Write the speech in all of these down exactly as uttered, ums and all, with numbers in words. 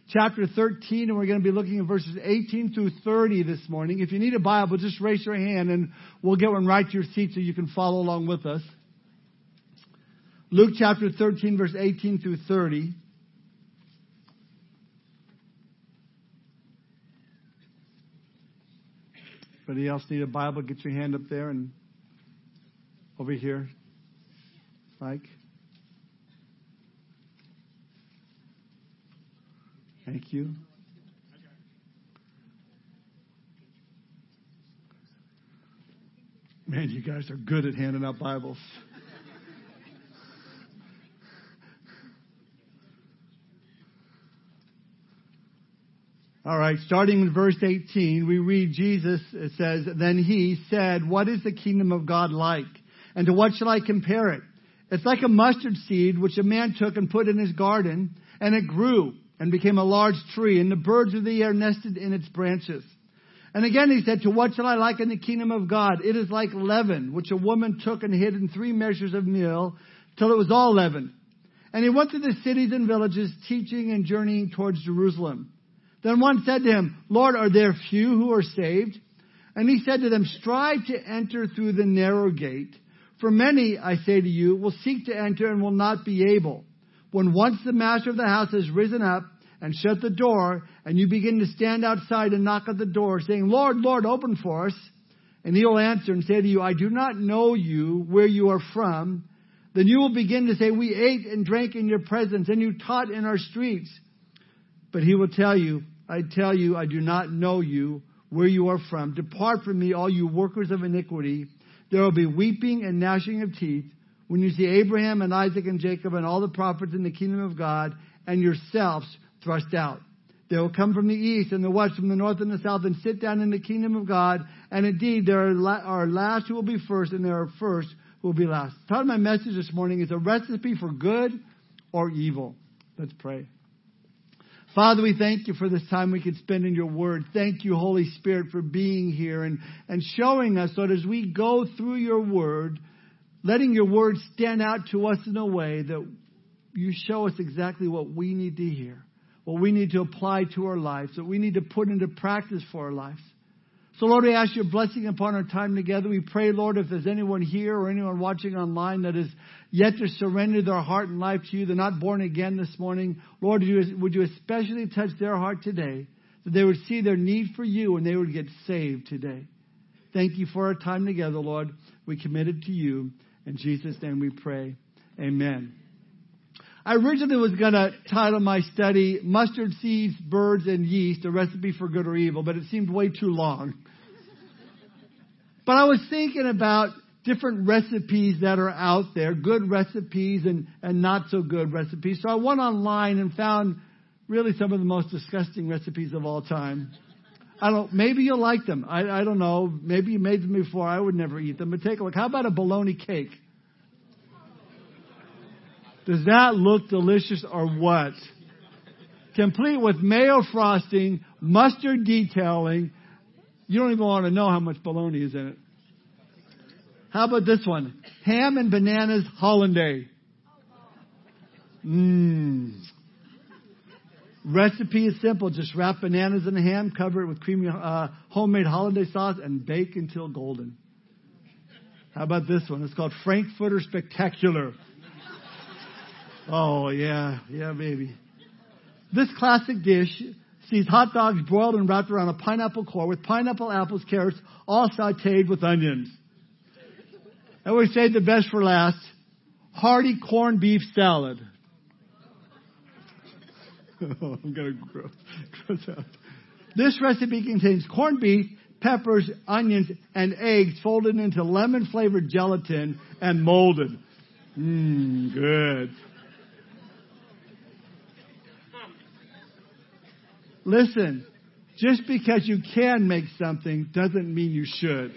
chapter thirteen, and we're going to be looking at verses eighteen through thirty this morning. If you need a Bible, just raise your hand, and we'll get one right to your seat so you can follow along with us. Luke chapter thirteen, verse eighteen through thirty. Anybody else need a Bible? Get your hand up there and over here. Mike. Thank you. Man, you guys are good at handing out Bibles. All right, starting in verse eighteen, we read Jesus, it says, "Then he said, 'What is the kingdom of God like? And to what shall I compare it? It's like a mustard seed which a man took and put in his garden, and it grew and became a large tree, and the birds of the air nested in its branches.' And again he said, 'To what shall I liken the kingdom of God? It is like leaven, which a woman took and hid in three measures of meal, till it was all leavened. And he went to the cities and villages, teaching and journeying towards Jerusalem. Then one said to him, 'Lord, are there few who are saved?' And he said to them, 'Strive to enter through the narrow gate. For many, I say to you, will seek to enter and will not be able. When once the master of the house has risen up and shut the door, and you begin to stand outside and knock at the door, saying, Lord, Lord, open for us. And he will answer and say to you, I do not know you, where you are from. Then you will begin to say, we ate and drank in your presence, and you taught in our streets. But he will tell you, I tell you, I do not know you, where you are from. Depart from me, all you workers of iniquity. There will be weeping and gnashing of teeth when you see Abraham and Isaac and Jacob and all the prophets in the kingdom of God, and yourselves thrust out. They will come from the east and the west, from the north and the south, and sit down in the kingdom of God. And indeed, there are, la- are last who will be first, and there are first who will be last." The title of my message this morning is A Recipe for Good or Evil. Let's pray. Father, we thank you for this time we could spend in your word. Thank you, Holy Spirit, for being here and, and showing us, Lord, as we go through your word, letting your word stand out to us in a way that you show us exactly what we need to hear, what we need to apply to our lives, what we need to put into practice for our lives. So, Lord, we ask your blessing upon our time together. We pray, Lord, if there's anyone here or anyone watching online that is yet to surrender their heart and life to you, they're not born again this morning, Lord, would you, would you especially touch their heart today, that they would see their need for you and they would get saved today. Thank you for our time together, Lord. We commit it to you. In Jesus' name we pray. Amen. I originally was going to title my study, Mustard Seeds, Birds, and Yeast, A Recipe for Good or Evil, but it seemed way too long. But I was thinking about different recipes that are out there, good recipes and, and not so good recipes. So I went online and found really some of the most disgusting recipes of all time. I don't. Maybe you'll like them. I, I don't know. Maybe you made them before. I would never eat them. But take a look. How about a bologna cake? Does that look delicious or what? Complete with mayo frosting, mustard detailing. You don't even want to know how much bologna is in it. How about this one? Ham and bananas hollandaise. Mmm. Recipe is simple. Just wrap bananas in the ham, cover it with creamy uh, homemade hollandaise sauce, and bake until golden. How about this one? It's called Frankfurter Spectacular. Oh, yeah. Yeah, baby. This classic dish sees hot dogs broiled and wrapped around a pineapple core with pineapple, apples, carrots, all sautéed with onions. And we saved the best for last. Hearty corned beef salad. Oh, I'm going to gross, gross out. This recipe contains corned beef, peppers, onions, and eggs folded into lemon-flavored gelatin and molded. Mmm, good. Listen, just because you can make something doesn't mean you should.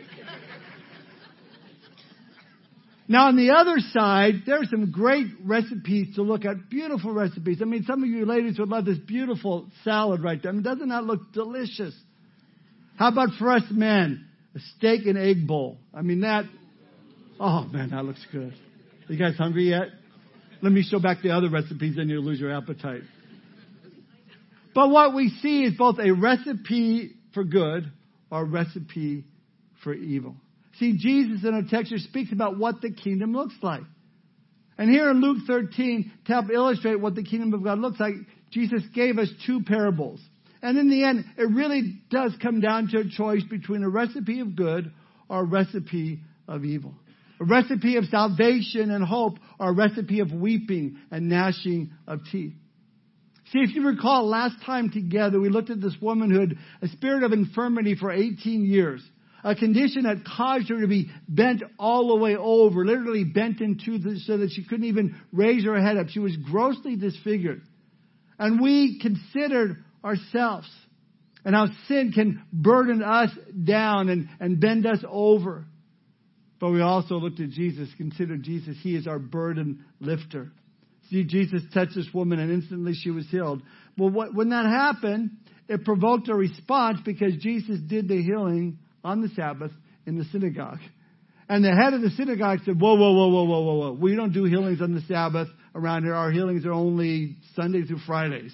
Now, on the other side, there are some great recipes to look at, beautiful recipes. I mean, some of you ladies would love this beautiful salad right there. I mean, doesn't that look delicious? How about for us men, a steak and egg bowl? I mean, that, oh, man, that looks good. Are you guys hungry yet? Let me show back the other recipes and you'll lose your appetite. But what we see is both a recipe for good or a recipe for evil. See, Jesus in our text here speaks about what the kingdom looks like. And here in Luke thirteen, to help illustrate what the kingdom of God looks like, Jesus gave us two parables. And in the end, it really does come down to a choice between a recipe of good or a recipe of evil. A recipe of salvation and hope or a recipe of weeping and gnashing of teeth. See, if you recall, last time together, we looked at this woman who had a spirit of infirmity for eighteen years. A condition that caused her to be bent all the way over, literally bent into the, so that she couldn't even raise her head up. She was grossly disfigured. And we considered ourselves and how sin can burden us down and, and bend us over. But we also looked at Jesus, considered Jesus. He is our burden lifter. See, Jesus touched this woman and instantly she was healed. Well, what, when that happened, it provoked a response because Jesus did the healing on the Sabbath in the synagogue. And the head of the synagogue said, whoa, whoa, whoa, whoa, whoa, whoa, whoa. We don't do healings on the Sabbath around here. Our healings are only Sunday through Fridays.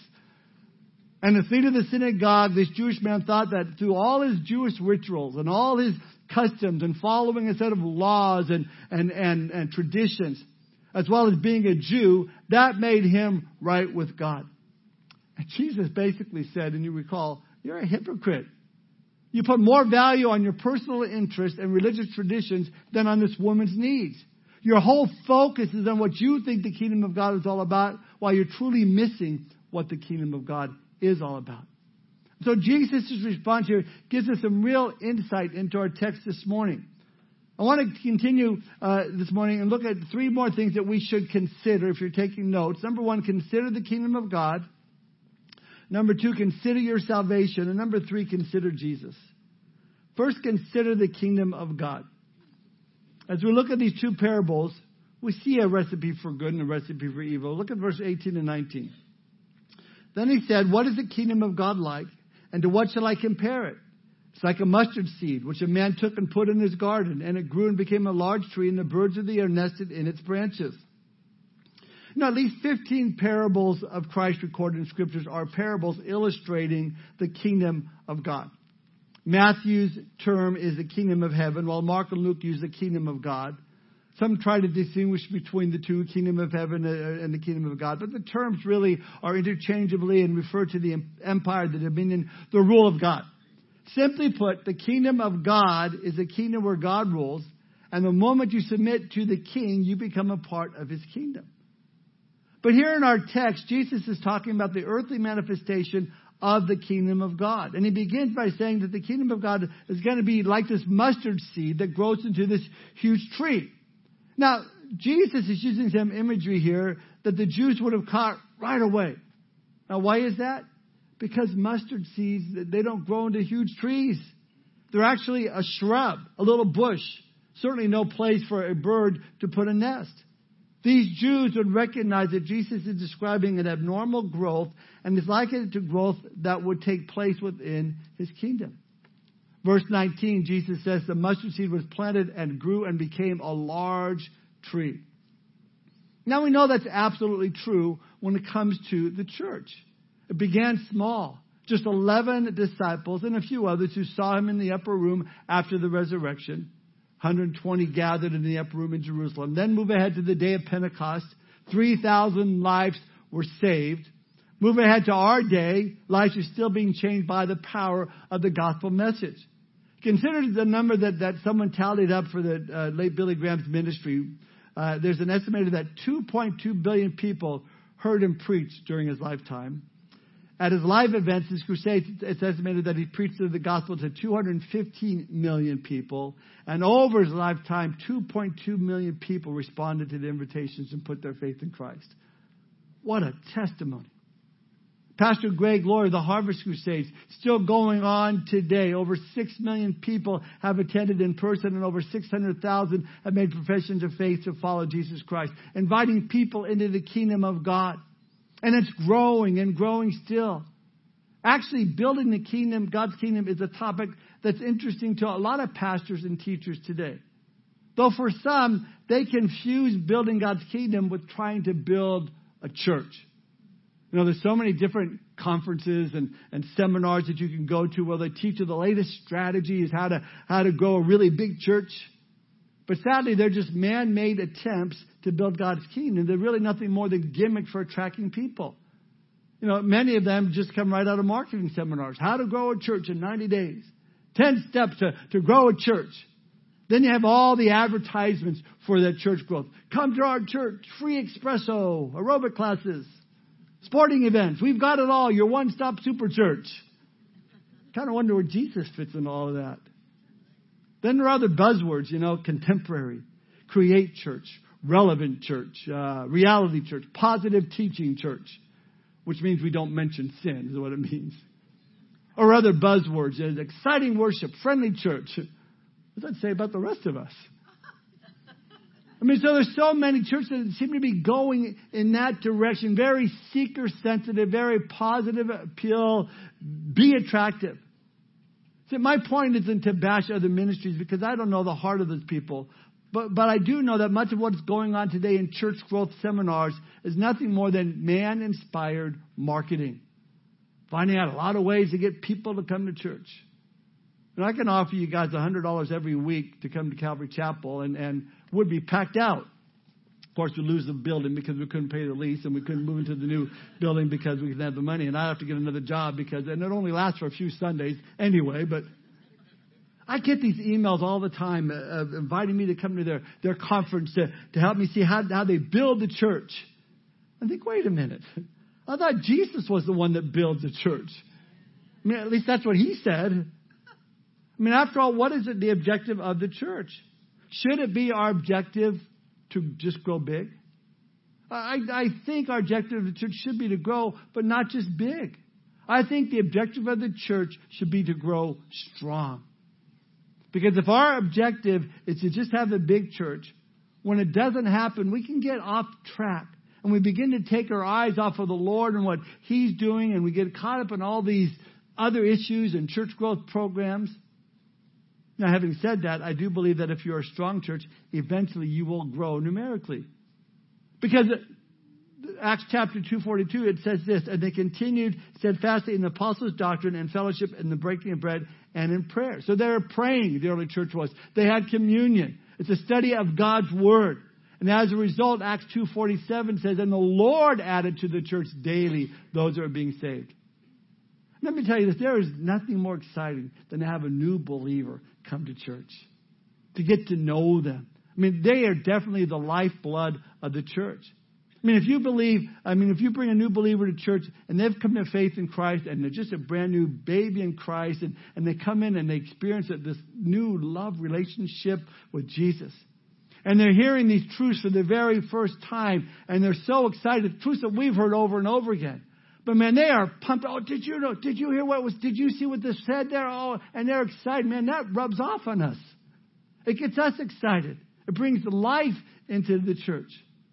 And the leader of the synagogue, this Jewish man, thought that through all his Jewish rituals and all his customs and following a set of laws and, and, and, and traditions, as well as being a Jew, that made him right with God. And Jesus basically said, and you recall, you're a hypocrite. You put more value on your personal interest and religious traditions than on this woman's needs. Your whole focus is on what you think the kingdom of God is all about, while you're truly missing what the kingdom of God is all about. So Jesus' response here gives us some real insight into our text this morning. I want to continue uh, this morning and look at three more things that we should consider if you're taking notes. Number one, consider the kingdom of God. Number two, consider your salvation. And number three, consider Jesus. First, consider the kingdom of God. As we look at these two parables, we see a recipe for good and a recipe for evil. Look at verse eighteen and nineteen. Then he said, what is the kingdom of God like? And to what shall I compare it? It's like a mustard seed, which a man took and put in his garden, and it grew and became a large tree, and the birds of the air nested in its branches. Now, at least fifteen parables of Christ recorded in Scriptures are parables illustrating the kingdom of God. Matthew's term is the kingdom of heaven, while Mark and Luke use the kingdom of God. Some try to distinguish between the two, kingdom of heaven and the kingdom of God. But the terms really are interchangeably and refer to the empire, the dominion, the rule of God. Simply put, the kingdom of God is a kingdom where God rules. And the moment you submit to the king, you become a part of his kingdom. But here in our text, Jesus is talking about the earthly manifestation of the kingdom of God. And he begins by saying that the kingdom of God is going to be like this mustard seed that grows into this huge tree. Now, Jesus is using some imagery here that the Jews would have caught right away. Now, why is that? Because mustard seeds, they don't grow into huge trees. They're actually a shrub, a little bush. Certainly no place for a bird to put a nest. These Jews would recognize that Jesus is describing an abnormal growth and is likened to growth that would take place within his kingdom. Verse nineteen, Jesus says the mustard seed was planted and grew and became a large tree. Now we know that's absolutely true when it comes to the church. It began small. Just eleven disciples and a few others who saw him in the upper room after the resurrection. one hundred twenty gathered in the upper room in Jerusalem. Then move ahead to the day of Pentecost. three thousand lives were saved. Move ahead to our day. Lives are still being changed by the power of the gospel message. Consider the number that, that someone tallied up for the uh, late Billy Graham's ministry. Uh, there's an estimated that two point two billion people heard him preach during his lifetime. At his live events, his crusades, it's estimated that he preached the gospel to two hundred fifteen million people. And over his lifetime, two point two million people responded to the invitations and put their faith in Christ. What a testimony. Pastor Greg Laurie, the Harvest Crusades, still going on today. Over six million people have attended in person and over six hundred thousand have made professions of faith to follow Jesus Christ, inviting people into the kingdom of God. And it's growing and growing still. Actually, building the kingdom, God's kingdom, is a topic that's interesting to a lot of pastors and teachers today. Though for some, they confuse building God's kingdom with trying to build a church. You know, there's so many different conferences and, and seminars that you can go to where they teach you the latest strategies, how to, how to grow a really big church. But sadly, they're just man-made attempts to build God's kingdom. They're really nothing more than gimmicks for attracting people. You know, many of them just come right out of marketing seminars. How to grow a church in ninety days. ten steps to, to grow a church. Then you have all the advertisements for that church growth. Come to our church. Free espresso. Aerobic classes. Sporting events. We've got it all. Your one-stop super church. Kind of wonder where Jesus fits in all of that. Then there are other buzzwords, you know, contemporary, create church, relevant church, uh, reality church, positive teaching church, which means we don't mention sin is what it means. Or other buzzwords, uh, exciting worship, friendly church. What does that say about the rest of us? I mean, so there's so many churches that seem to be going in that direction, very seeker-sensitive, very positive appeal, be attractive. See, my point isn't to bash other ministries because I don't know the heart of those people. But but I do know that much of what's going on today in church growth seminars is nothing more than man-inspired marketing. Finding out a lot of ways to get people to come to church. And I can offer you guys one hundred dollars every week to come to Calvary Chapel and, and would be packed out. Of course, we lose the building because we couldn't pay the lease and we couldn't move into the new building because we didn't have the money. And I have to get another job because, and it only lasts for a few Sundays anyway. But I get these emails all the time of inviting me to come to their, their conference to, to help me see how, how they build the church. I think, wait a minute. I thought Jesus was the one that builds the church. I mean, at least that's what he said. I mean, after all, what is it the objective of the church? Should it be our objective to just grow big? I, I think our objective of the church should be to grow, but not just big. I think the objective of the church should be to grow strong. Because if our objective is to just have a big church, when it doesn't happen, we can get off track. And we begin to take our eyes off of the Lord and what He's doing, and we get caught up in all these other issues and church growth programs. Now, having said that, I do believe that if you're a strong church, eventually you will grow numerically. Because Acts chapter two forty-two, it says this, and they continued steadfastly in the apostles' doctrine and fellowship and the breaking of bread and in prayer. So they were praying, the early church was. They had communion. It's a study of God's word. And as a result, Acts two forty-seven says, and the Lord added to the church daily those that are being saved. Let me tell you this, there is nothing more exciting than to have a new believer come to church, to get to know them. I mean, they are definitely the lifeblood of the church. I mean, if you believe, I mean, if you bring a new believer to church and they've come to faith in Christ and they're just a brand new baby in Christ and, and they come in and they experience this new love relationship with Jesus. And they're hearing these truths for the very first time and they're so excited, truths that we've heard over and over again. But man, they are pumped. Oh, did you know? Did you hear what was? Did you see what this said there? Oh, and they're excited. Man, that rubs off on us. It gets us excited. It brings life into the church.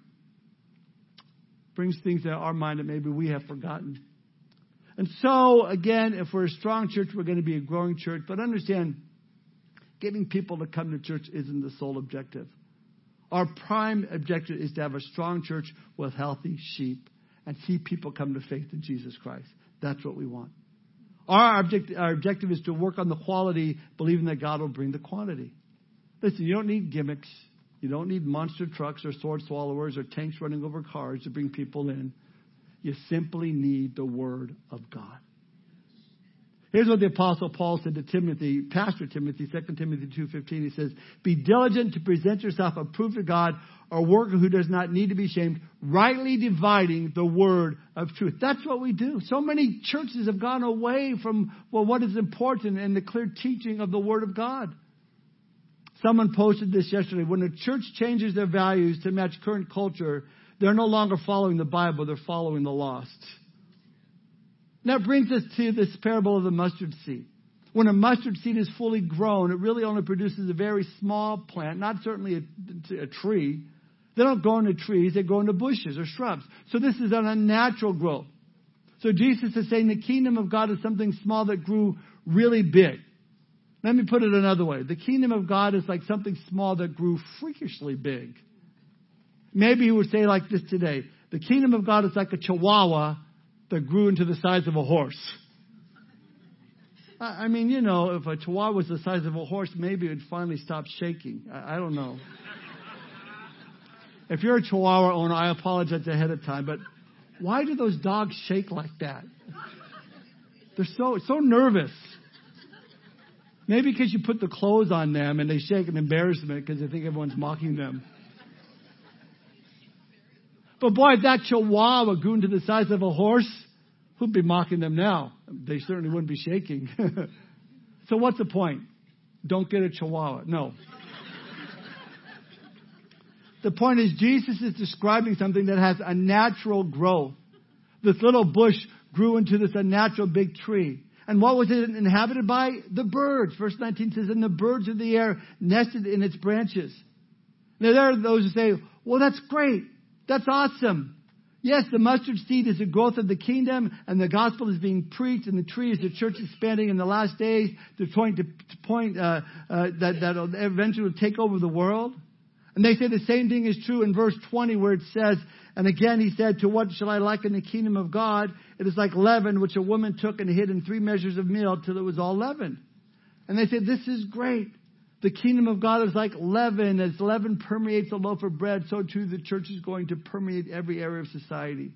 It brings things to our mind that maybe we have forgotten. And so, again, if we're a strong church, we're going to be a growing church. But understand, getting people to come to church isn't the sole objective. Our prime objective is to have a strong church with healthy sheep. And see people come to faith in Jesus Christ. That's what we want. Our object, our objective is to work on the quality, believing that God will bring the quantity. Listen, you don't need gimmicks. You don't need monster trucks or sword swallowers or tanks running over cars to bring people in. You simply need the Word of God. Here's what the Apostle Paul said to Timothy, Pastor Timothy, Second Timothy two fifteen. He says, be diligent to present yourself approved to God, a worker who does not need to be ashamed, rightly dividing the word of truth. That's what we do. So many churches have gone away from well, what is important and the clear teaching of the Word of God. Someone posted this yesterday. When a church changes their values to match current culture, they're no longer following the Bible, they're following the lost. That brings us to this parable of the mustard seed. When a mustard seed is fully grown, it really only produces a very small plant, not certainly a, a tree. They don't grow into trees, they grow into bushes or shrubs. So this is an unnatural growth. So Jesus is saying the kingdom of God is something small that grew really big. Let me put it another way. The kingdom of God is like something small that grew freakishly big. Maybe you would say like this today. The kingdom of God is like a chihuahua that grew into the size of a horse. I mean, you know, if a chihuahua was the size of a horse, maybe it would finally stop shaking. I, I don't know. If you're a chihuahua owner, I apologize ahead of time, but why do those dogs shake like that? They're so so nervous. Maybe because you put the clothes on them and they shake in embarrassment because they think everyone's mocking them. But boy, if that chihuahua grew into the size of a horse, who'd be mocking them now? They certainly wouldn't be shaking. So what's the point? Don't get a chihuahua. No. The point is, Jesus is describing something that has a natural growth. This little bush grew into this unnatural big tree. And what was it inhabited by? The birds. Verse nineteen says, and the birds of the air nested in its branches. Now there are those who say, well, that's great. That's awesome. Yes, the mustard seed is the growth of the kingdom, and the gospel is being preached, and the tree is the church expanding in the last days to point, to, to point uh, uh, that that eventually will take over the world. And they say the same thing is true in verse twenty, where it says, and again he said, to what shall I liken the kingdom of God? It is like leaven, which a woman took and hid in three measures of meal till it was all leavened. And they said, this is great. The kingdom of God is like leaven. As leaven permeates a loaf of bread, so too the church is going to permeate every area of society.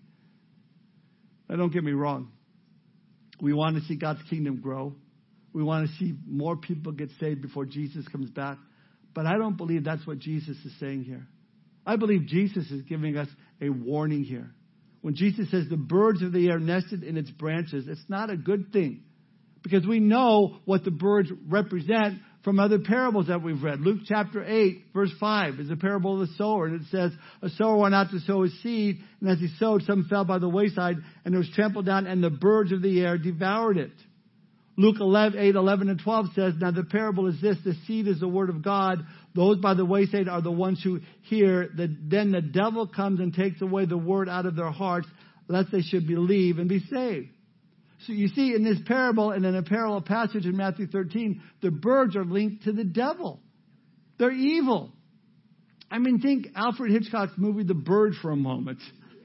Now, don't get me wrong. We want to see God's kingdom grow. We want to see more people get saved before Jesus comes back. But I don't believe that's what Jesus is saying here. I believe Jesus is giving us a warning here. When Jesus says the birds of the air nested in its branches, it's not a good thing. Because we know what the birds represent from other parables that we've read. Luke chapter eight, verse five is a parable of the sower. And it says, a sower went out to sow his seed. And as he sowed, some fell by the wayside. And it was trampled down. And the birds of the air devoured it. Luke eight, eleven, and twelve says, now the parable is this. The seed is the word of God. Those by the wayside are the ones who hear. The, then the devil comes and takes away the word out of their hearts, lest they should believe and be saved. So you see, in this parable and in a parallel passage in Matthew thirteen, the birds are linked to the devil. They're evil. I mean, think Alfred Hitchcock's movie The Bird for a moment.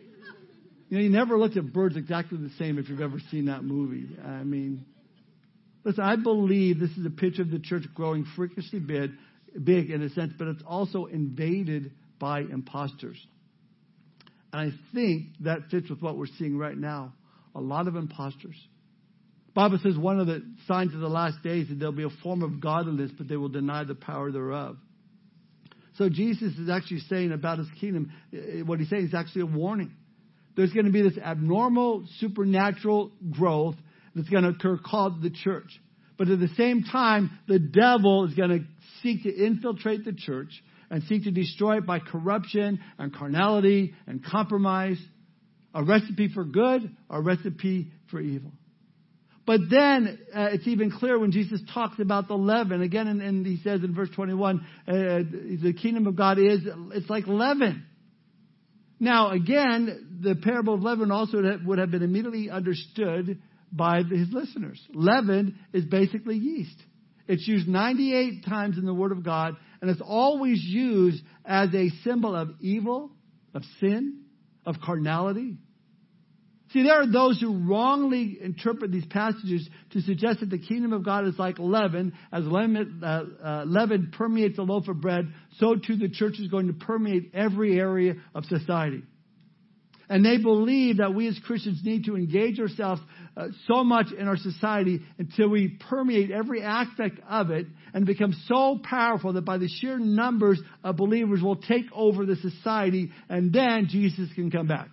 You know, you never looked at birds exactly the same if you've ever seen that movie. I mean, listen, I believe this is a picture of the church growing freakishly big, big in a sense, but it's also invaded by imposters. And I think that fits with what we're seeing right now. A lot of imposters. The Bible says one of the signs of the last days is there'll be a form of godliness, but they will deny the power thereof. So Jesus is actually saying about his kingdom, what he's saying is actually a warning. There's going to be this abnormal, supernatural growth that's going to occur called the church. But at the same time, the devil is going to seek to infiltrate the church and seek to destroy it by corruption and carnality and compromise. A recipe for good, a recipe for evil. But then uh, it's even clear when Jesus talks about the leaven. Again, and, and he says in verse twenty-one, uh, the kingdom of God is, it's like leaven. Now, again, the parable of leaven also would have been immediately understood by his listeners. Leaven is basically yeast. It's used ninety-eight times in the Word of God, and it's always used as a symbol of evil, of sin, of carnality. See, there are those who wrongly interpret these passages to suggest that the kingdom of God is like leaven. As leaven, uh, uh, leaven permeates a loaf of bread, so too the church is going to permeate every area of society. And they believe that we as Christians need to engage ourselves uh, so much in our society until we permeate every aspect of it and become so powerful that by the sheer numbers of believers will take over the society, and then Jesus can come back.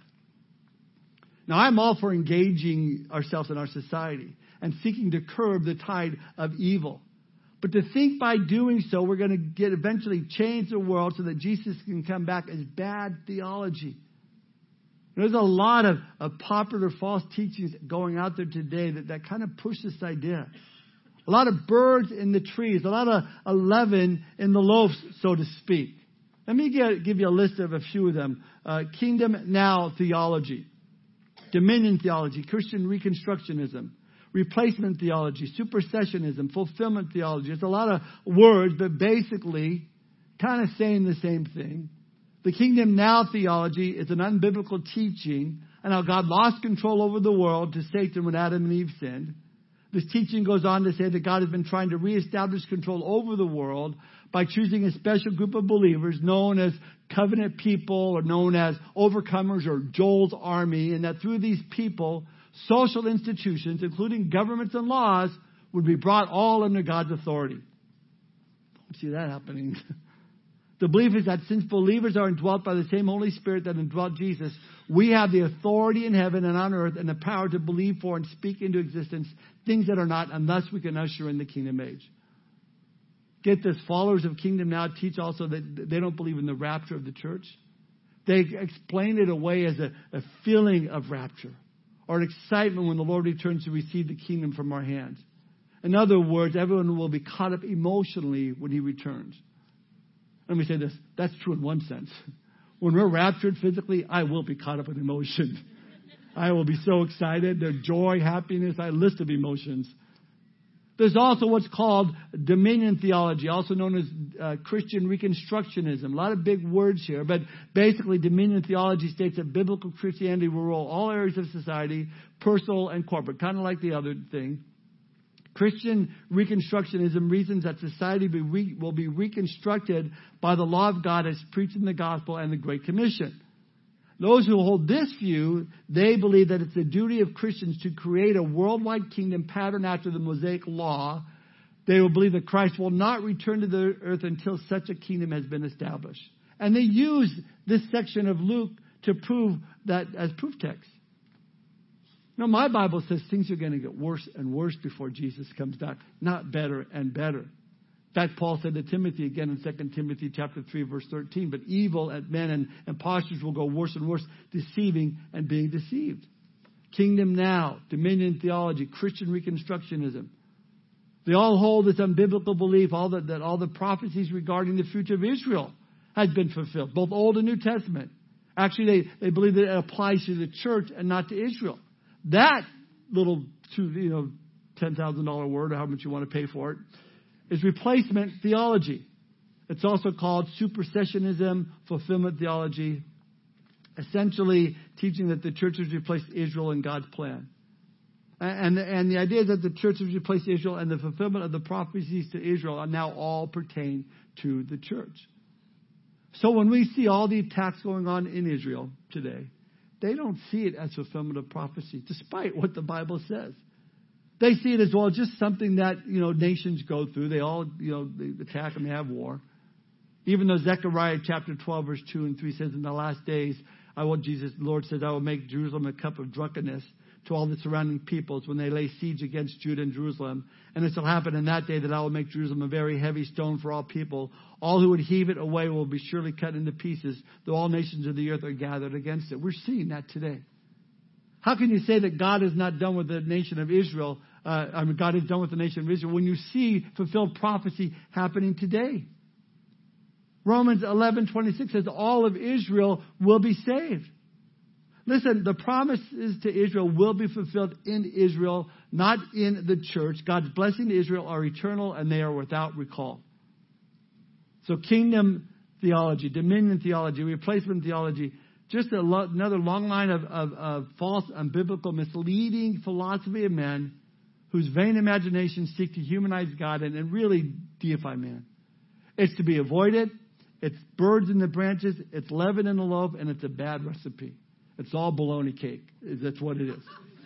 Now, I'm all for engaging ourselves in our society and seeking to curb the tide of evil. But to think by doing so, we're going to get eventually change the world so that Jesus can come back is bad theology. There's a lot of, of popular false teachings going out there today that, that kind of push this idea. A lot of birds in the trees, a lot of leaven in the loaves, so to speak. Let me get, give you a list of a few of them. Uh, Kingdom Now theology, dominion theology, Christian reconstructionism, replacement theology, supersessionism, fulfillment theology. It's a lot of words, but basically kind of saying the same thing. The Kingdom Now theology is an unbiblical teaching and how God lost control over the world to Satan when Adam and Eve sinned. This teaching goes on to say that God has been trying to reestablish control over the world by choosing a special group of believers known as covenant people or known as overcomers or Joel's army, and that through these people, social institutions, including governments and laws, would be brought all under God's authority. Don't see that happening. The belief is that since believers are indwelt by the same Holy Spirit that indwelt Jesus, we have the authority in heaven and on earth and the power to believe for and speak into existence things that are not, and thus we can usher in the kingdom age. Get this, followers of Kingdom Now teach also that they don't believe in the rapture of the church. They explain it away as a, a feeling of rapture or an excitement when the Lord returns to receive the kingdom from our hands. In other words, everyone will be caught up emotionally when he returns. Let me say this. That's true in one sense. When we're raptured physically, I will be caught up in emotion. I will be so excited. There's joy, happiness, a list of emotions. There's also what's called dominion theology, also known as uh, Christian Reconstructionism. A lot of big words here, but basically dominion theology states that biblical Christianity will rule all areas of society, personal and corporate, kind of like the other thing. Christian Reconstructionism reasons that society be re- will be reconstructed by the law of God as preached in the gospel and the Great Commission. Those who hold this view, they believe that it's the duty of Christians to create a worldwide kingdom patterned after the Mosaic law. They will believe that Christ will not return to the earth until such a kingdom has been established. And they use this section of Luke to prove that as proof text. No, my Bible says things are going to get worse and worse before Jesus comes back, not better and better. In fact, Paul said to Timothy again in Second Timothy chapter three, verse thirteen, but evil at men and impostors will go worse and worse, deceiving and being deceived. Kingdom Now, dominion theology, Christian Reconstructionism. They all hold this unbiblical belief all that, that all the prophecies regarding the future of Israel had been fulfilled, both Old and New Testament. Actually, they, they believe that it applies to the church and not to Israel. That little, two, you know, ten thousand dollars word, or how much you want to pay for it, is replacement theology. It's also called supersessionism, fulfillment theology, essentially teaching that the church has replaced Israel in God's plan. And, and the idea is that the church has replaced Israel, and the fulfillment of the prophecies to Israel are now all pertain to the church. So when we see all the attacks going on in Israel today, they don't see it as fulfillment of prophecy, despite what the Bible says. They see it as, well, just something that, you know, nations go through. They all, you know, they attack and they have war. Even though Zechariah chapter twelve, verse two and three says, in the last days, I will, Jesus, the Lord says, I will make Jerusalem a cup of drunkenness to all the surrounding peoples when they lay siege against Judah and Jerusalem. And it shall happen in that day that I will make Jerusalem a very heavy stone for all people. All who would heave it away will be surely cut into pieces, though all nations of the earth are gathered against it. We're seeing that today. How can you say that God is not done with the nation of Israel? Uh, I mean, God is done with the nation of Israel when you see fulfilled prophecy happening today. Romans eleven twenty-six says all of Israel will be saved. Listen, the promises to Israel will be fulfilled in Israel, not in the church. God's blessing to Israel are eternal and they are without recall. So kingdom theology, dominion theology, replacement theology, just a lo- another long line of, of, of false, unbiblical, misleading philosophy of men whose vain imaginations seek to humanize God and, and really deify man. It's to be avoided. It's birds in the branches. It's leaven in the loaf, and it's a bad recipe. It's all bologna cake. That's what it is.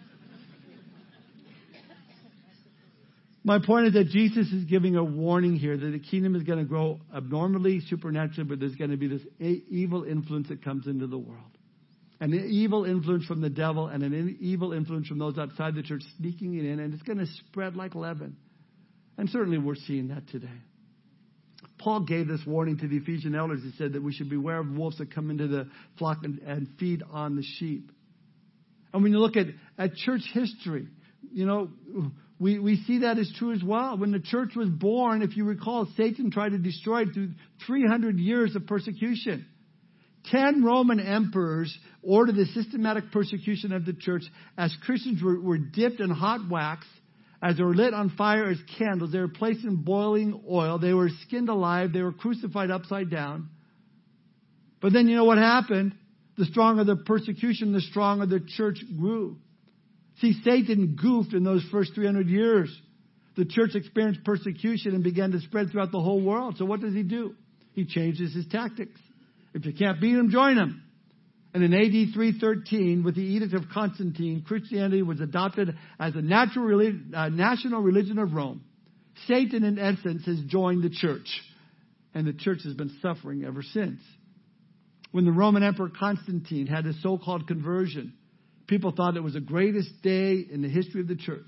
My point is that Jesus is giving a warning here that the kingdom is going to grow abnormally, supernaturally, but there's going to be this evil influence that comes into the world. An evil influence from the devil and an evil influence from those outside the church sneaking it in, and it's going to spread like leaven. And certainly we're seeing that today. Paul gave this warning to the Ephesian elders. He said that we should beware of wolves that come into the flock and, and feed on the sheep. And when you look at, at church history, you know, we, we see that is true as well. When the church was born, if you recall, Satan tried to destroy it through three hundred years of persecution. Ten Roman emperors ordered the systematic persecution of the church as Christians were, were dipped in hot wax, as they were lit on fire as candles. They were placed in boiling oil. They were skinned alive. They were crucified upside down. But then you know what happened? the stronger the persecution, the stronger the church grew. See, Satan goofed in those first three hundred years. The church experienced persecution and began to spread throughout the whole world. So what does he do? He changes his tactics. If you can't beat him, join him. And in A D three thirteen, with the Edict of Constantine, Christianity was adopted as a natural relig- uh, national religion of Rome. Satan, in essence, has joined the church. And the church has been suffering ever since. When the Roman Emperor Constantine had his so-called conversion, people thought it was the greatest day in the history of the church.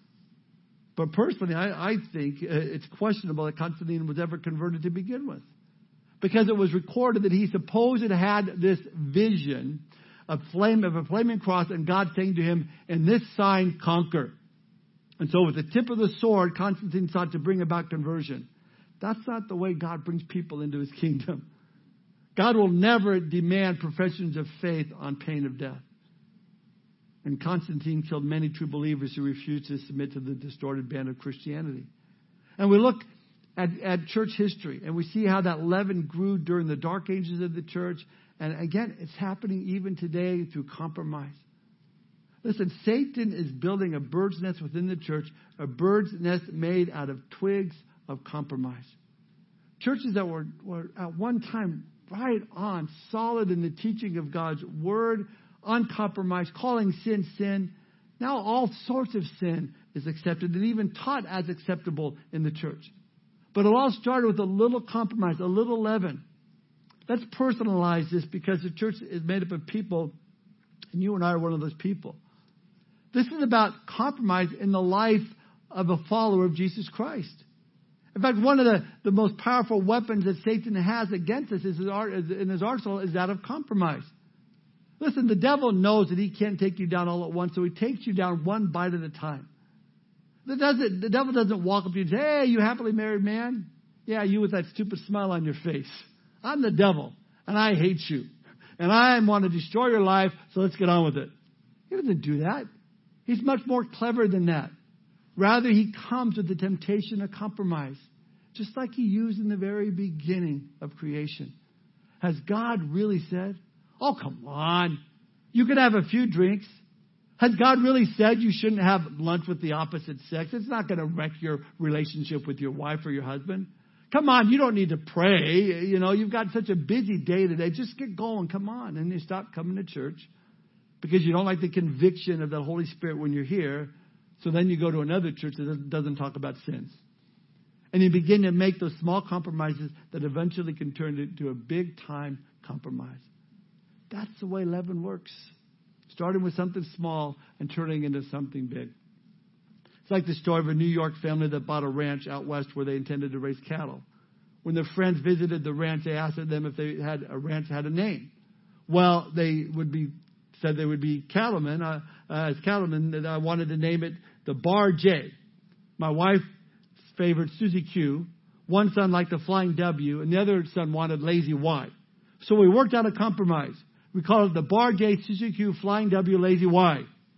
But personally, I, I think it's questionable that Constantine was ever converted to begin with. Because it was recorded that he supposed had this vision of, flame, of a flaming cross and God saying to him, "In this sign, conquer." And so with the tip of the sword, Constantine sought to bring about conversion. That's not the way God brings people into his kingdom. God will never demand professions of faith on pain of death. And Constantine killed many true believers who refused to submit to the distorted band of Christianity. And we look at, at church history, and we see how that leaven grew during the dark ages of the church. And again, it's happening even today through compromise. Listen, Satan is building a bird's nest within the church, a bird's nest made out of twigs of compromise. Churches that were, were at one time right on, solid in the teaching of God's word, uncompromised, calling sin, sin. Now all sorts of sin is accepted and even taught as acceptable in the church. But it all started with a little compromise, a little leaven. Let's personalize this because the church is made up of people, and you and I are one of those people. This is about compromise in the life of a follower of Jesus Christ. In fact, one of the, the most powerful weapons that Satan has against us is in his arsenal is that of compromise. Listen, the devil knows that he can't take you down all at once, so he takes you down one bite at a time. The, doesn't, the devil doesn't walk up to you and say, "Hey, you happily married man? Yeah, you with that stupid smile on your face. I'm the devil, and I hate you. And I want to destroy your life, so let's get on with it." He doesn't do that. He's much more clever than that. Rather, he comes with the temptation of compromise, just like he used in the very beginning of creation. Has God really said, "Oh, come on, you could have a few drinks"? Has God really said you shouldn't have lunch with the opposite sex? It's not going to wreck your relationship with your wife or your husband. Come on, you don't need to pray. You know, you've got such a busy day today. Just get going. Come on. And you stop coming to church because you don't like the conviction of the Holy Spirit when you're here. So then you go to another church that doesn't talk about sins. And you begin to make those small compromises that eventually can turn into a big time compromise. That's the way leaven works. Starting with something small and turning into something big. It's like the story of a New York family that bought a ranch out west where they intended to raise cattle. When their friends visited the ranch, they asked them if they had a ranch had a name. Well, they would be said they would be cattlemen. Uh, uh, as cattlemen, that I wanted to name it the Bar J. My wife favored Susie Q. One son liked the Flying W, and the other son wanted Lazy Y. So we worked out a compromise. We call it the Bar J, Susie Q, Flying W, Lazy Y.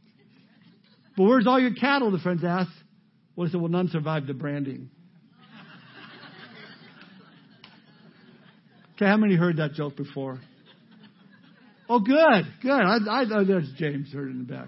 But where's all your cattle, the friends asked. Well, I said, well, none survived the branding. Okay, how many heard that joke before? Oh, good, good. I, I, oh, there's James heard it in the back.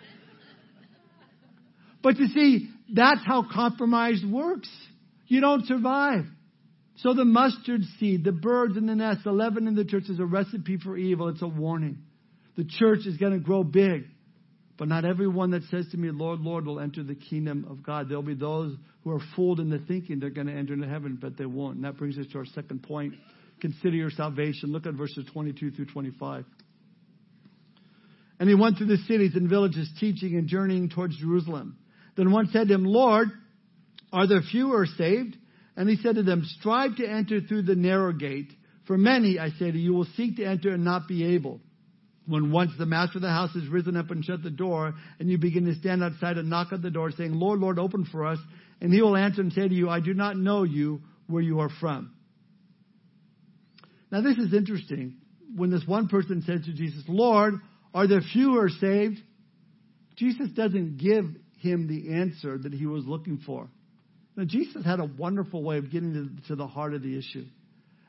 But you see, that's how compromise works. You don't survive. So the mustard seed, the birds in the nest, the leaven in the church is a recipe for evil. It's a warning. The church is going to grow big. But not everyone that says to me, "Lord, Lord," will enter the kingdom of God. There'll be those who are fooled into thinking they're going to enter into heaven, but they won't. And that brings us to our second point. Consider your salvation. Look at verses twenty-two through twenty-five. And he went through the cities and villages, teaching and journeying towards Jerusalem. Then one said to him, "Lord, are there few who are saved?" And he said to them, "Strive to enter through the narrow gate. For many, I say to you, will seek to enter and not be able. When once the master of the house has risen up and shut the door, and you begin to stand outside and knock at the door, saying, 'Lord, Lord, open for us,' and he will answer and say to you, 'I do not know you, where you are from.'" Now this is interesting. When this one person says to Jesus, "Lord, are there few who are saved?" Jesus doesn't give him the answer that he was looking for. Now, Jesus had a wonderful way of getting to, to the heart of the issue.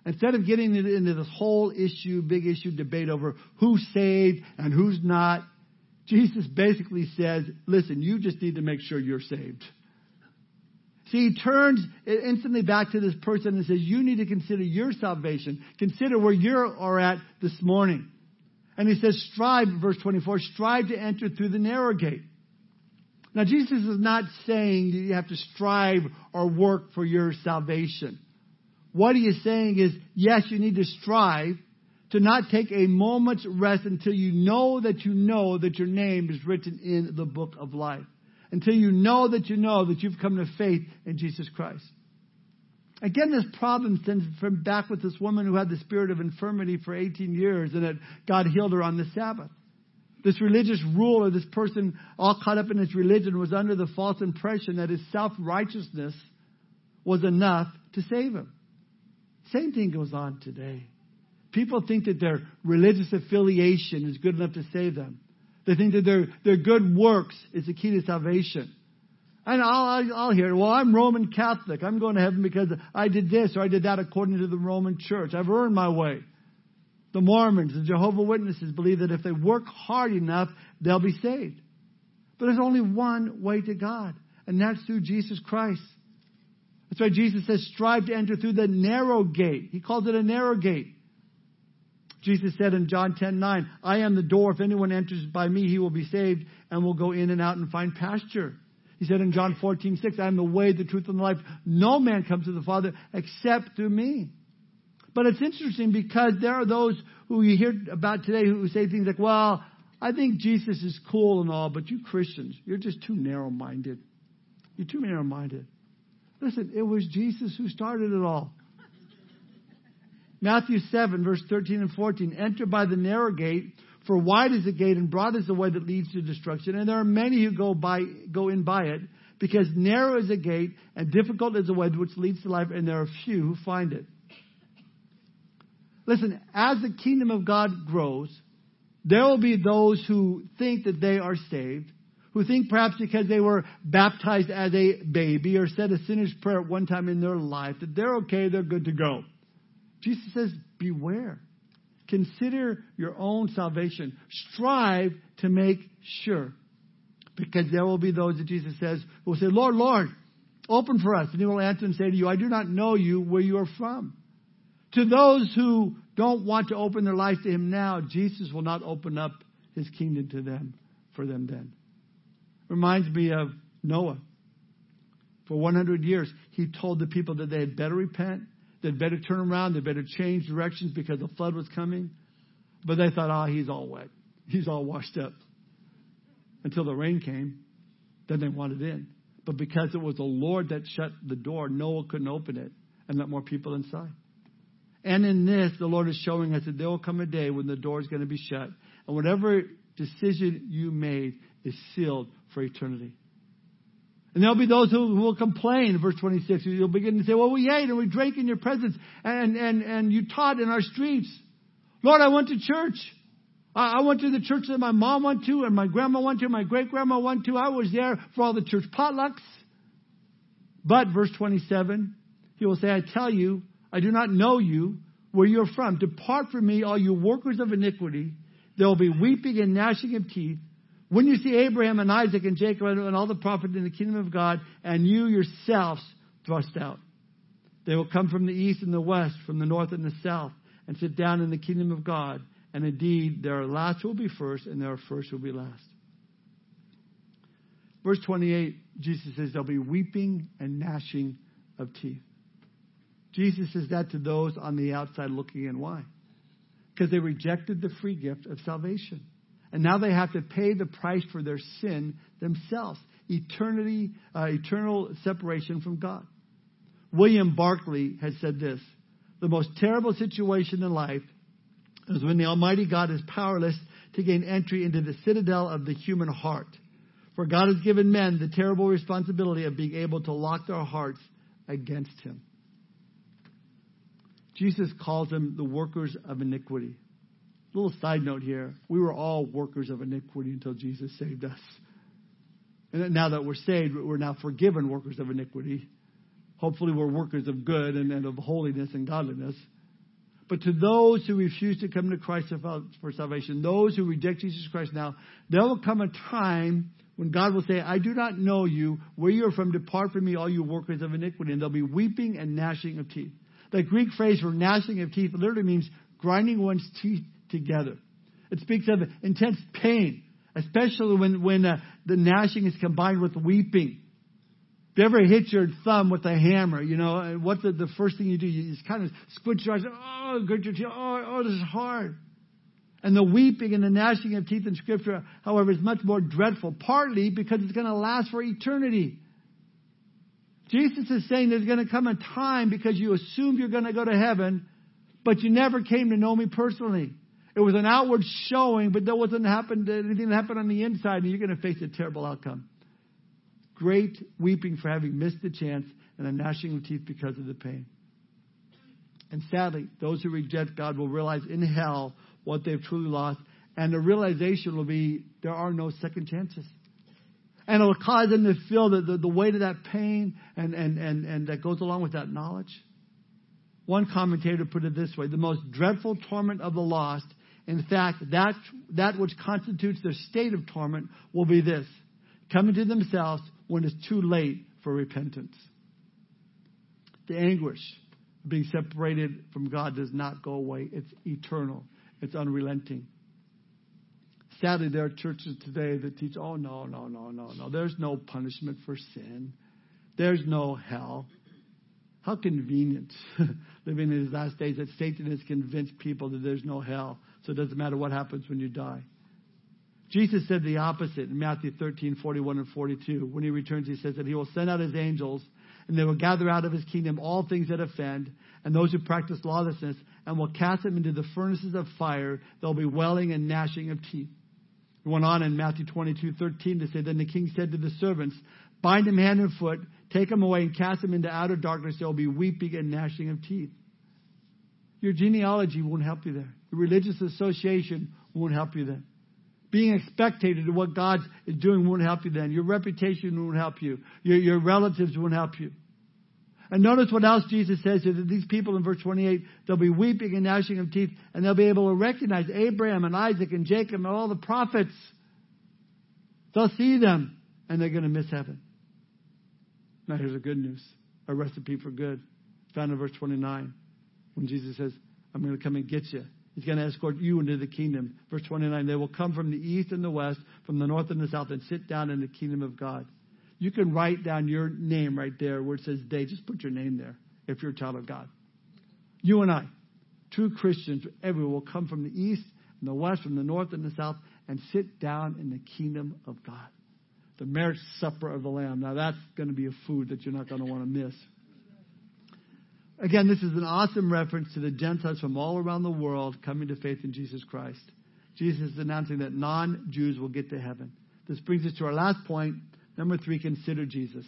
Instead of getting into this whole issue, big issue debate over who's saved and who's not, Jesus basically says, listen, you just need to make sure you're saved. See, he turns instantly back to this person and says, you need to consider your salvation. Consider where you are at this morning. And he says, strive, verse twenty-four, strive to enter through the narrow gate. Now, Jesus is not saying you have to strive or work for your salvation. What he is saying is, yes, you need to strive to not take a moment's rest until you know that you know that your name is written in the book of life. Until you know that you know that you've come to faith in Jesus Christ. Again, this problem stems from back with this woman who had the spirit of infirmity for eighteen years and that God healed her on the Sabbath. This religious ruler, this person all caught up in his religion, was under the false impression that his self-righteousness was enough to save him. Same thing goes on today. People think that their religious affiliation is good enough to save them. They think that their, their good works is the key to salvation. And I'll, I'll hear, well, I'm Roman Catholic. I'm going to heaven because I did this or I did that according to the Roman Church. I've earned my way. The Mormons and Jehovah's Witnesses believe that if they work hard enough, they'll be saved. But there's only one way to God, and that's through Jesus Christ. That's why Jesus says, strive to enter through the narrow gate. He calls it a narrow gate. Jesus said in John ten nine, I am the door. If anyone enters by me, he will be saved and will go in and out and find pasture. He said in John fourteen six, I am the way, the truth, and the life. No man comes to the Father except through me. But it's interesting because there are those who you hear about today who say things like, well, I think Jesus is cool and all, but you Christians, you're just too narrow-minded. You're too narrow-minded. Listen, it was Jesus who started it all. Matthew seven, verse thirteen and fourteen, enter by the narrow gate, for wide is the gate and broad is the way that leads to destruction. And there are many who go by, go in by it, because narrow is the gate and difficult is the way which leads to life, and there are few who find it. Listen, as the kingdom of God grows, there will be those who think that they are saved, who think perhaps because they were baptized as a baby or said a sinner's prayer at one time in their life, that they're okay, they're good to go. Jesus says, beware. Consider your own salvation. Strive to make sure. Because there will be those that Jesus says who will say, Lord, Lord, open for us. And he will answer and say to you, I do not know you, where you are from. To those who don't want to open their life to him now, Jesus will not open up his kingdom to them, for them then. Reminds me of Noah. For one hundred years, he told the people that they had better repent, they'd better turn around, they'd better change directions because the flood was coming. But they thought, oh, he's all wet. He's all washed up. Until the rain came, then they wanted in. But because it was the Lord that shut the door, Noah couldn't open it and let more people inside. And in this, the Lord is showing us that there will come a day when the door is going to be shut. And whatever decision you made is sealed for eternity. And there'll be those who, who will complain, verse twenty-six. You'll begin to say, well, we ate and we drank in your presence and, and, and you taught in our streets. Lord, I went to church. I, I went to the church that my mom went to and my grandma went to, my great-grandma went to. I was there for all the church potlucks. But, verse twenty-seven, he will say, I tell you, I do not know you, where you're from. Depart from me, all you workers of iniquity. There will be weeping and gnashing of teeth when you see Abraham and Isaac and Jacob and all the prophets in the kingdom of God, and you yourselves thrust out. They will come from the east and the west, from the north and the south, and sit down in the kingdom of God. And indeed, there are last who will be first, and there are first who will be last. Verse twenty-eight, Jesus says there'll be weeping and gnashing of teeth. Jesus says that to those on the outside looking in. Why? Because they rejected the free gift of salvation. And now they have to pay the price for their sin themselves. Eternity, uh, eternal separation from God. William Barclay has said this: the most terrible situation in life is when the Almighty God is powerless to gain entry into the citadel of the human heart. For God has given men the terrible responsibility of being able to lock their hearts against him. Jesus calls them the workers of iniquity. A little side note here. We were all workers of iniquity until Jesus saved us. And now that we're saved, we're now forgiven workers of iniquity. Hopefully we're workers of good and, and of holiness and godliness. But to those who refuse to come to Christ for salvation, those who reject Jesus Christ now, there will come a time when God will say, I do not know you. Where you are from, depart from me, all you workers of iniquity. And there'll be weeping and gnashing of teeth. The Greek phrase for gnashing of teeth literally means grinding one's teeth together. It speaks of intense pain, especially when, when uh, the gnashing is combined with weeping. If you ever hit your thumb with a hammer, you know, what's the, the first thing you do? You just kind of squint your eyes. Oh, grit your teeth. Oh, oh, this is hard. And the weeping and the gnashing of teeth in Scripture, however, is much more dreadful, partly because it's going to last for eternity. Jesus is saying there's going to come a time because you assumed you're going to go to heaven, but you never came to know me personally. It was an outward showing, but there wasn't happened, anything that happened on the inside, and you're going to face a terrible outcome. Great weeping for having missed the chance, and a gnashing of teeth because of the pain. And sadly, those who reject God will realize in hell what they've truly lost, and the realization will be there are no second chances. And it will cause them to feel the, the, the weight of that pain and, and, and, and that goes along with that knowledge. One commentator put it this way: the most dreadful torment of the lost, in fact, that, that which constitutes their state of torment, will be this: coming to themselves when it's too late for repentance. The anguish of being separated from God does not go away. It's eternal. It's unrelenting. Sadly, there are churches today that teach, oh, no, no, no, no, no. There's no punishment for sin. There's no hell. How convenient, living in these last days, that Satan has convinced people that there's no hell. So it doesn't matter what happens when you die. Jesus said the opposite in Matthew thirteen, forty-one and forty-two. When he returns, he says that he will send out his angels, and they will gather out of his kingdom all things that offend, and those who practice lawlessness, and will cast them into the furnaces of fire. There'll be wailing and gnashing of teeth. He went on in Matthew twenty-two, thirteen to say, then the king said to the servants, bind him hand and foot, take him away and cast him into outer darkness. There will be weeping and gnashing of teeth. Your genealogy won't help you there. Your religious association won't help you then. Being a spectator to what God is doing won't help you then. Your reputation won't help you. Your, your relatives won't help you. And notice what else Jesus says is that these people in verse twenty-eight, they'll be weeping and gnashing of teeth, and they'll be able to recognize Abraham and Isaac and Jacob and all the prophets. They'll see them, and they're going to miss heaven. Now here's the good news, a recipe for good. Found in verse twenty-nine, when Jesus says, I'm going to come and get you. He's going to escort you into the kingdom. Verse twenty-nine, they will come from the east and the west, from the north and the south, and sit down in the kingdom of God. You can write down your name right there where it says they. Just put your name there if you're a child of God. You and I, true Christians, everyone will come from the east and the west, from the north and the south, and sit down in the kingdom of God. The marriage supper of the Lamb. Now that's going to be a food that you're not going to want to miss. Again, this is an awesome reference to the Gentiles from all around the world coming to faith in Jesus Christ. Jesus is announcing that non-Jews will get to heaven. This brings us to our last point. Number three, consider Jesus.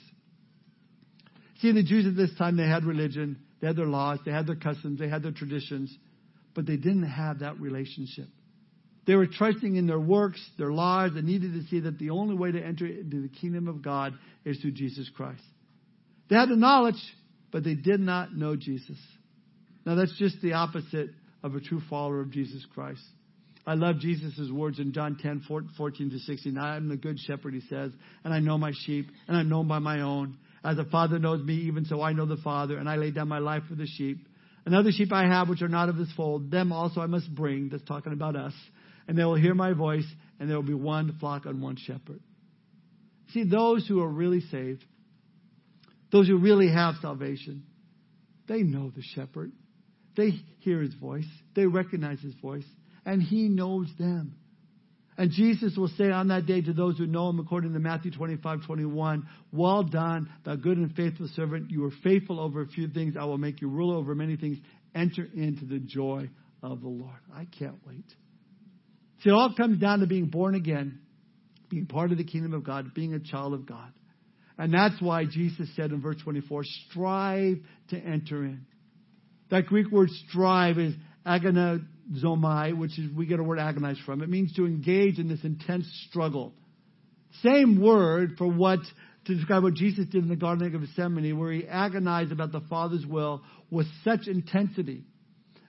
See, the Jews at this time, they had religion, they had their laws, they had their customs, they had their traditions, but they didn't have that relationship. They were trusting in their works, their laws, and needed to see that the only way to enter into the kingdom of God is through Jesus Christ. They had the knowledge, but they did not know Jesus. Now, that's just the opposite of a true follower of Jesus Christ. I love Jesus' words in John ten, fourteen to sixteen. I am the good shepherd, he says, and I know my sheep, and I'm known by my own. As the Father knows me, even so I know the Father, and I lay down my life for the sheep. Another sheep I have, which are not of this fold, them also I must bring. That's talking about us. And they will hear my voice, and there will be one flock and one shepherd. See, those who are really saved, those who really have salvation, they know the shepherd. They hear his voice. They recognize his voice. And he knows them. And Jesus will say on that day to those who know him, according to Matthew twenty-five, twenty-one, well done, thou good and faithful servant. You were faithful over a few things. I will make you ruler over many things. Enter into the joy of the Lord. I can't wait. See, it all comes down to being born again, being part of the kingdom of God, being a child of God. And that's why Jesus said in verse twenty-four, strive to enter in. That Greek word strive is agonizomai, which is, we get a word agonize from. It means to engage in this intense struggle. Same word for what, to describe what Jesus did in the Garden of Gethsemane, where he agonized about the Father's will with such intensity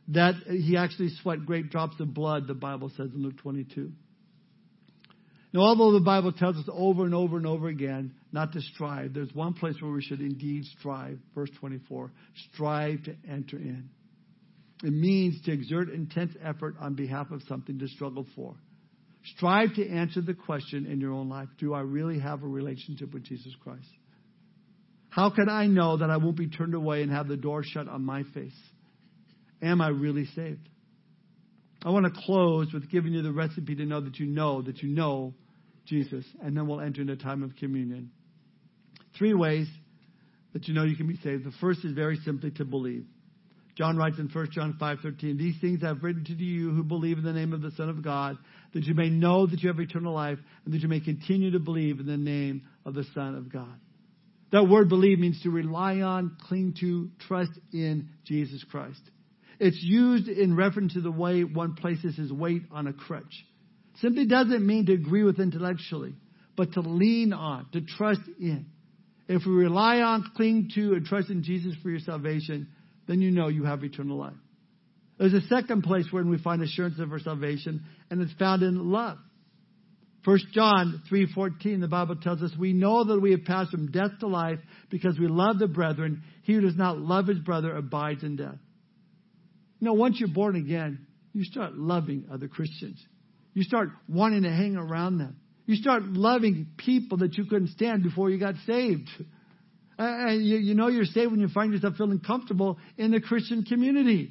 that he actually sweat great drops of blood, the Bible says in Luke twenty-two. Now, although the Bible tells us over and over and over again not to strive, there's one place where we should indeed strive. Verse twenty-four, strive to enter in. It means to exert intense effort on behalf of something to struggle for. Strive to answer the question in your own life, do I really have a relationship with Jesus Christ? How can I know that I won't be turned away and have the door shut on my face? Am I really saved? I want to close with giving you the recipe to know that you know that you know Jesus, and then we'll enter into a time of communion. Three ways that you know you can be saved. The first is very simply to believe. John writes in First John five thirteen, these things I have written to you who believe in the name of the Son of God, that you may know that you have eternal life, and that you may continue to believe in the name of the Son of God. That word believe means to rely on, cling to, trust in Jesus Christ. It's used in reference to the way one places his weight on a crutch. Simply doesn't mean to agree with intellectually, but to lean on, to trust in. If we rely on, cling to, and trust in Jesus for your salvation, then you know you have eternal life. There's a second place where we find assurance of our salvation, and it's found in love. First John three fourteen, the Bible tells us, we know that we have passed from death to life because we love the brethren. He who does not love his brother abides in death. You know, once you're born again, you start loving other Christians. You start wanting to hang around them. You start loving people that you couldn't stand before you got saved. And you, you know you're saved when you find yourself feeling comfortable in the Christian community.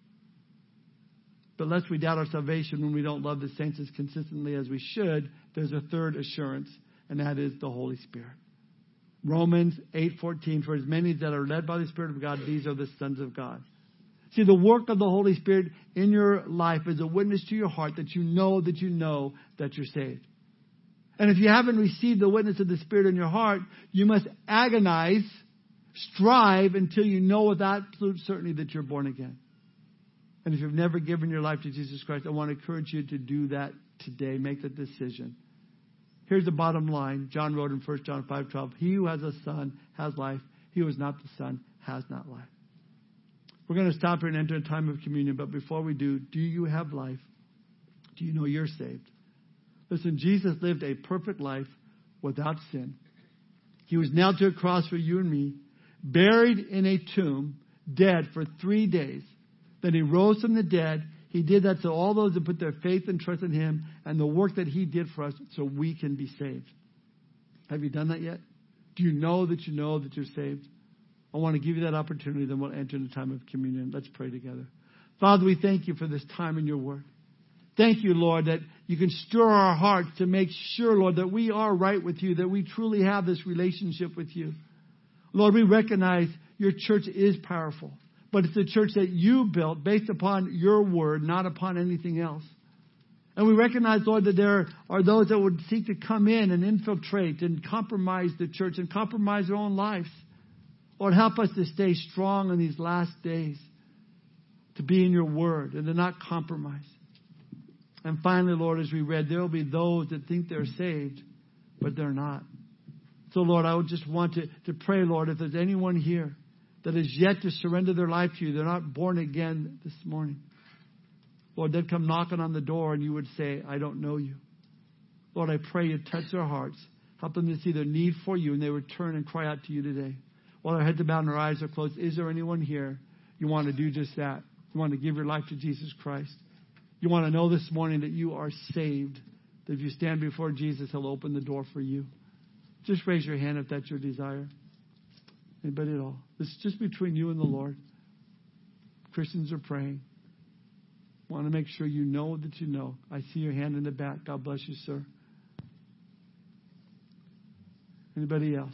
But lest we doubt our salvation when we don't love the saints as consistently as we should, there's a third assurance, and that is the Holy Spirit. Romans eight fourteen, for as many that are led by the Spirit of God, these are the sons of God. See, the work of the Holy Spirit in your life is a witness to your heart that you know that you know that you're saved. And if you haven't received the witness of the Spirit in your heart, you must agonize, strive until you know with absolute certainty that you're born again. And if you've never given your life to Jesus Christ, I want to encourage you to do that today. Make that decision. Here's the bottom line. John wrote in First John five twelve, he who has a son has life. He who has not the son has not life. We're going to stop here and enter a time of communion. But before we do, do you have life? Do you know you're saved? Listen, Jesus lived a perfect life without sin. He was nailed to a cross for you and me, buried in a tomb, dead for three days. Then he rose from the dead. He did that so all those that put their faith and trust in him and the work that he did for us so we can be saved. Have you done that yet? Do you know that you know that you're saved? I want to give you that opportunity, then we'll enter into the time of communion. Let's pray together. Father, we thank you for this time in your word. Thank you, Lord, that you can stir our hearts to make sure, Lord, that we are right with you, that we truly have this relationship with you. Lord, we recognize your church is powerful, but it's a church that you built based upon your word, not upon anything else. And we recognize, Lord, that there are those that would seek to come in and infiltrate and compromise the church and compromise their own lives. Lord, help us to stay strong in these last days, to be in your word and to not compromise. And finally, Lord, as we read, there will be those that think they're saved, but they're not. So, Lord, I would just want to, to pray, Lord, if there's anyone here that is yet to surrender their life to you, they're not born again this morning. Lord, they'd come knocking on the door and you would say, I don't know you. Lord, I pray you touch their hearts. Help them to see their need for you and they would turn and cry out to you today. While our heads are bowed and our eyes are closed, is there anyone here you want to do just that? You want to give your life to Jesus Christ? You want to know this morning that you are saved, that if you stand before Jesus, he'll open the door for you. Just raise your hand if that's your desire. Anybody at all? This is just between you and the Lord. Christians are praying. Want to make sure you know that you know. I see your hand in the back. God bless you, sir. Anybody else?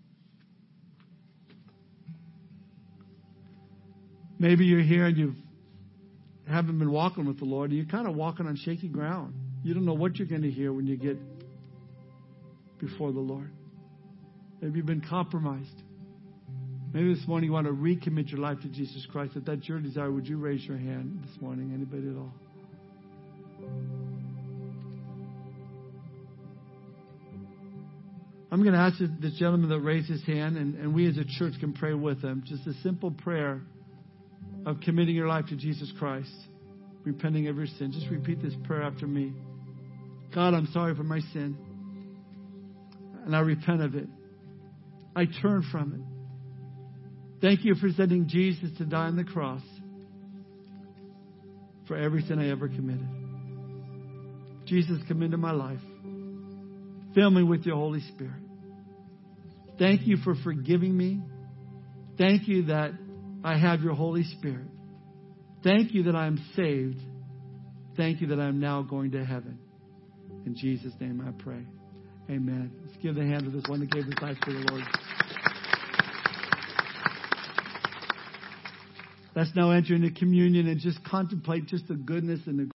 Maybe you're here and you haven't been walking with the Lord. And you're kind of walking on shaky ground. You don't know what you're going to hear when you get before the Lord. Maybe you've been compromised. Maybe this morning you want to recommit your life to Jesus Christ. If that's your desire, would you raise your hand this morning? Anybody at all? I'm going to ask this gentleman that raised his hand, and, and we as a church can pray with him. Just a simple prayer of committing your life to Jesus Christ, repenting of your sin, just repeat this prayer after me. God, I'm sorry for my sin, and I repent of it. I turn from it. Thank you for sending Jesus to die on the cross for every sin I ever committed. Jesus, come into my life. Fill me with your Holy Spirit. Thank you for forgiving me. Thank you that I have your Holy Spirit. Thank you that I am saved. Thank you that I am now going to heaven. In Jesus' name I pray. Amen. Let's give the hand to this one that gave his life to the Lord. Let's now enter into communion and just contemplate just the goodness and the